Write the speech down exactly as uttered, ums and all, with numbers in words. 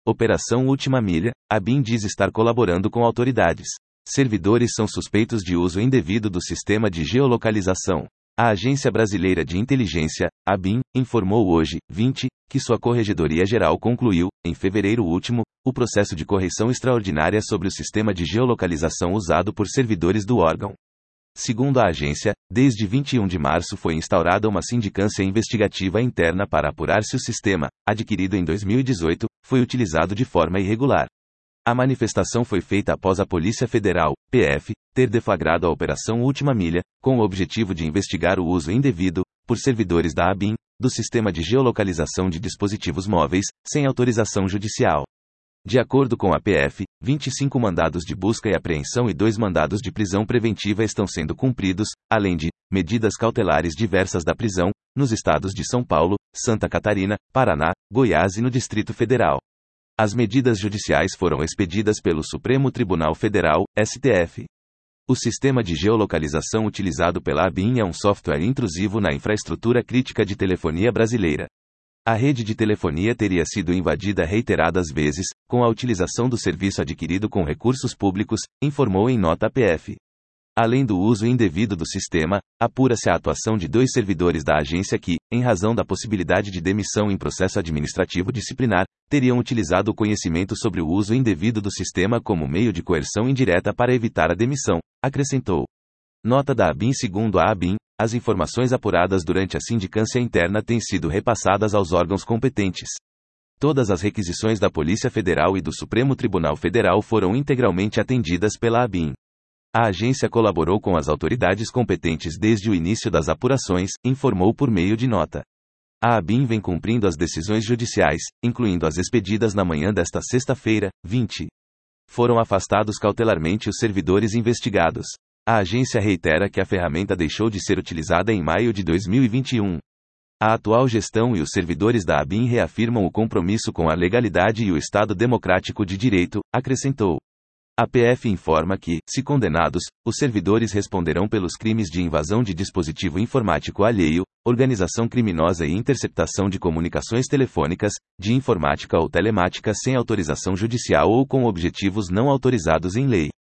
Operação Última Milha, a ABIN diz estar colaborando com autoridades. Servidores são suspeitos de uso indevido do sistema de geolocalização. A Agência Brasileira de Inteligência, a ABIN, informou hoje, vinte, que sua Corregedoria Geral concluiu, em fevereiro último, o processo de correção extraordinária sobre o sistema de geolocalização usado por servidores do órgão. Segundo a agência, desde vinte e um de março foi instaurada uma sindicância investigativa interna para apurar se o sistema, adquirido em dois mil e dezoito, foi utilizado de forma irregular. A manifestação foi feita após a Polícia Federal, P F, ter deflagrado a Operação Última Milha, com o objetivo de investigar o uso indevido, por servidores da ABIN, do sistema de geolocalização de dispositivos móveis, sem autorização judicial. De acordo com a P F, vinte e cinco mandados de busca e apreensão e dois mandados de prisão preventiva estão sendo cumpridos, além de medidas cautelares diversas da prisão, nos estados de São Paulo, Santa Catarina, Paraná, Goiás e no Distrito Federal. As medidas judiciais foram expedidas pelo Supremo Tribunal Federal, S T F. O sistema de geolocalização utilizado pela ABIN é um software intrusivo na infraestrutura crítica de telefonia brasileira. A rede de telefonia teria sido invadida reiteradas vezes, com a utilização do serviço adquirido com recursos públicos, informou em nota a P F. Além do uso indevido do sistema, apura-se a atuação de dois servidores da agência que, em razão da possibilidade de demissão em processo administrativo disciplinar, teriam utilizado o conhecimento sobre o uso indevido do sistema como meio de coerção indireta para evitar a demissão, acrescentou. Nota da ABIN. Segundo a ABIN, as informações apuradas durante a sindicância interna têm sido repassadas aos órgãos competentes. Todas as requisições da Polícia Federal e do Supremo Tribunal Federal foram integralmente atendidas pela ABIN. A agência colaborou com as autoridades competentes desde o início das apurações, informou por meio de nota. A ABIN vem cumprindo as decisões judiciais, incluindo as expedidas na manhã desta sexta-feira, vinte. Foram afastados cautelarmente os servidores investigados. A agência reitera que a ferramenta deixou de ser utilizada em maio de dois mil e vinte e um. A atual gestão e os servidores da ABIN reafirmam o compromisso com a legalidade e o Estado democrático de direito, acrescentou. A P F informa que, se condenados, os servidores responderão pelos crimes de invasão de dispositivo informático alheio, organização criminosa e interceptação de comunicações telefônicas, de informática ou telemática sem autorização judicial ou com objetivos não autorizados em lei.